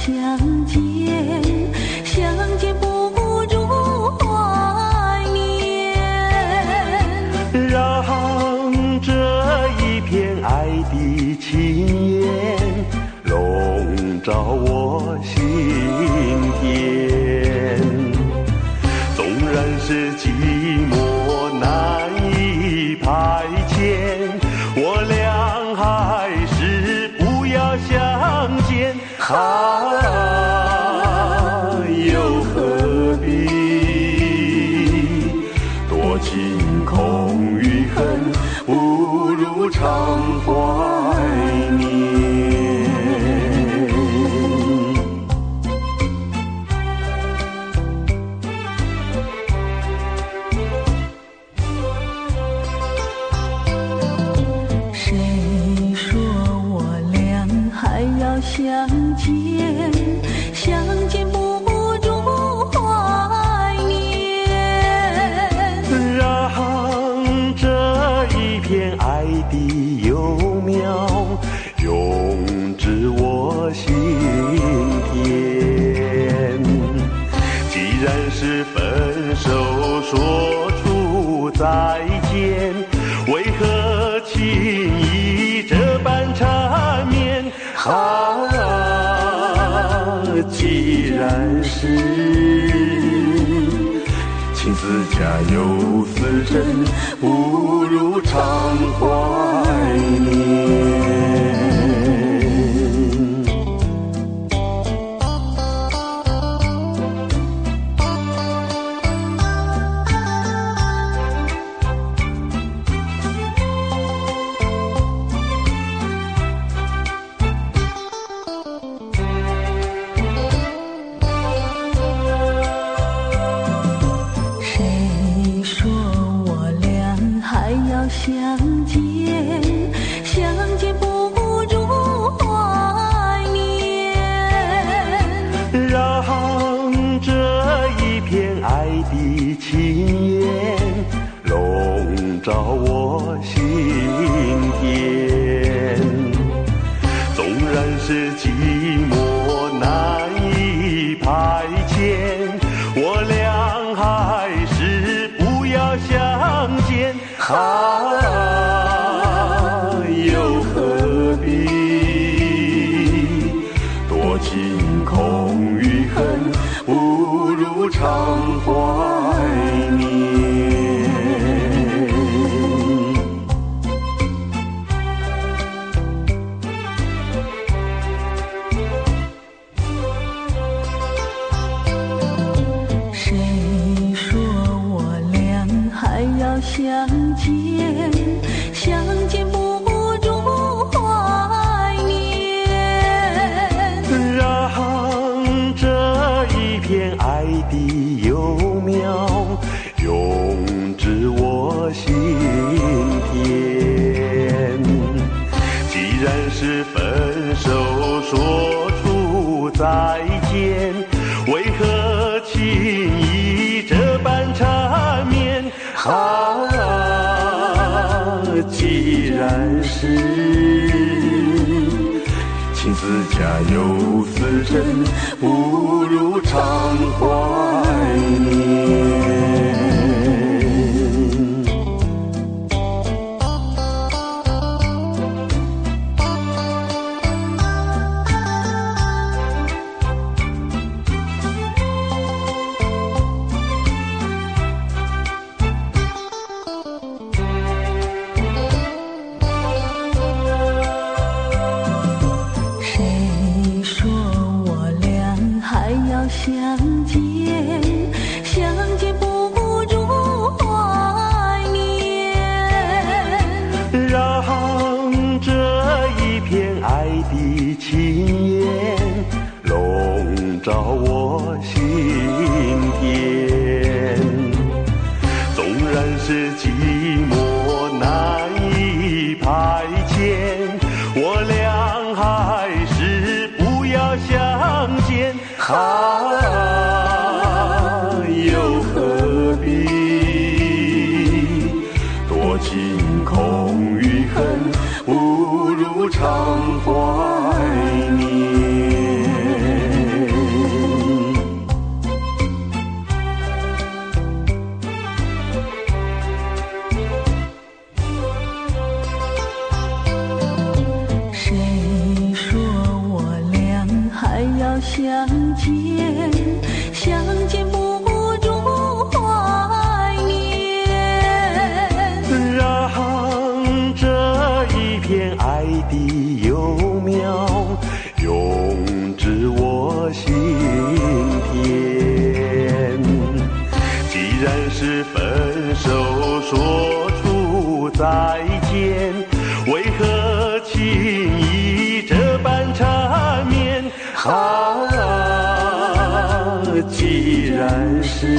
相见，相见不如怀念。 让这一片爱的情缘笼罩我心田。纵然是寂寞难以排遣，我俩还是不要相见。又何必多情空与恨，不如常怀念。 谁说我俩还要相见，相见不如怀念。 让这一片爱的幼苗永植我心田。既然是分手说出再见，为何轻易这般缠绵？既然是情丝家有丝针，不如常怀念。 谁说我俩还要相见，相见不如怀念。 让这一片爱的情缘笼罩我心田。纵然是寂寞难以排遣，我俩还是不要相见。又何必多情空与恨，不如常怀念。 谁说我俩还要相见，相见不如怀念。 让这一片爱的幼苗永植我心田。既然是分手说出再见，为何轻易这般缠绵？既然是情丝家有丝针，不如常怀念。 谁说我俩还要相见，相见不如怀念。 让这一片爱的情缘笼罩我心田。纵然是寂寞难以排遣，我俩还是不要相见。又何必多情空与恨，不如常怀念。 要相见，相见不如怀念。 让这一片爱的幼苗永植我心田。既然是分手说出再见，为何轻易这般缠绵？既然是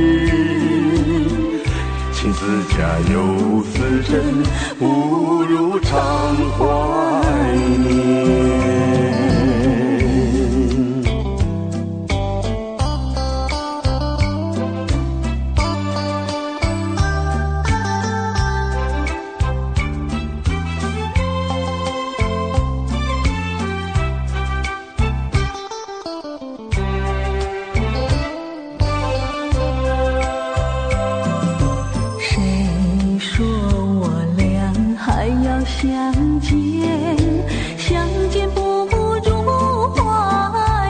情丝家有此身，不如常怀念。 相见，相见不如怀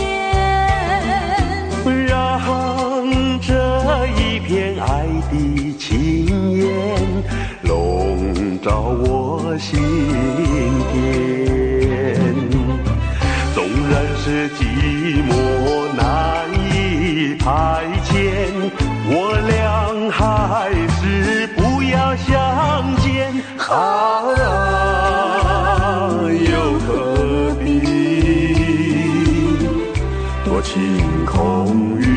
念。 让这一片爱的情焰笼罩我心田。纵然是寂寞难以排遣，我俩还是不要相见。又何必多情空余